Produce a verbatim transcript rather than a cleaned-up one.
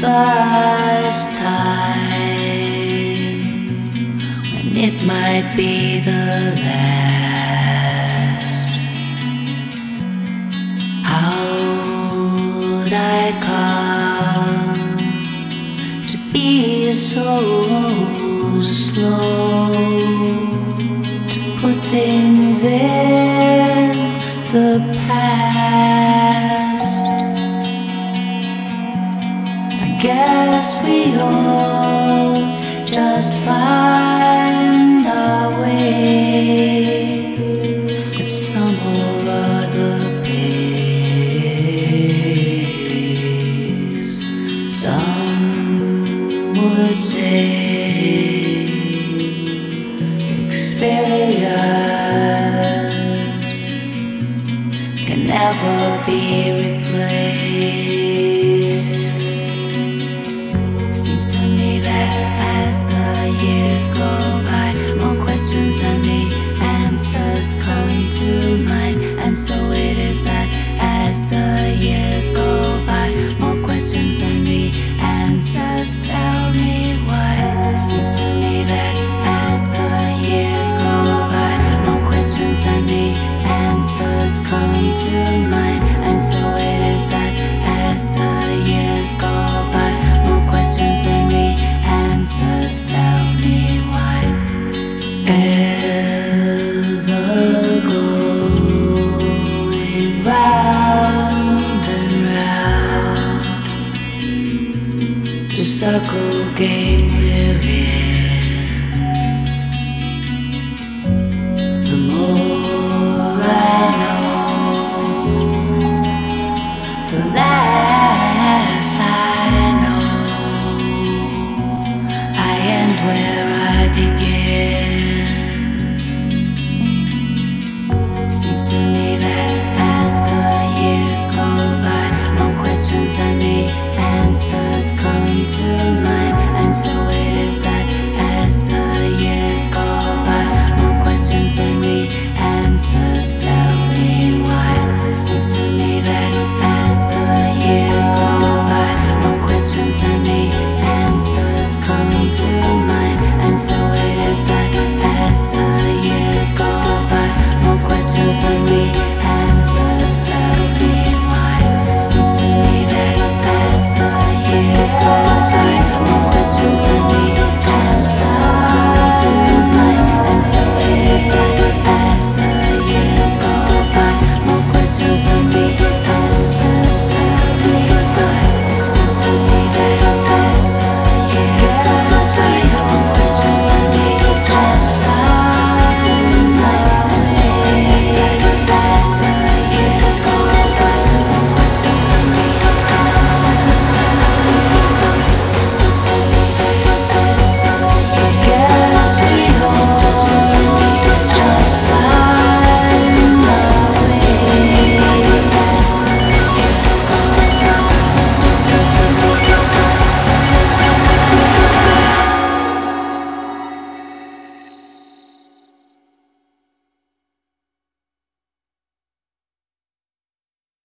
first time when it might be the last. How would I come to be so slow to put things in the past? I guess we all just find our way at some or other pace. Some would say experience can never be replaced. Seems to me that as the years go by, more questions than the answers come to mind. And so it is that as the years go by, more questions than the answers tell me why. Seems to me that as the years go by, more questions than the answers come to mind. And so it is that as the years go by, more questions than the answers tell me why. Ever going round and round, the circle game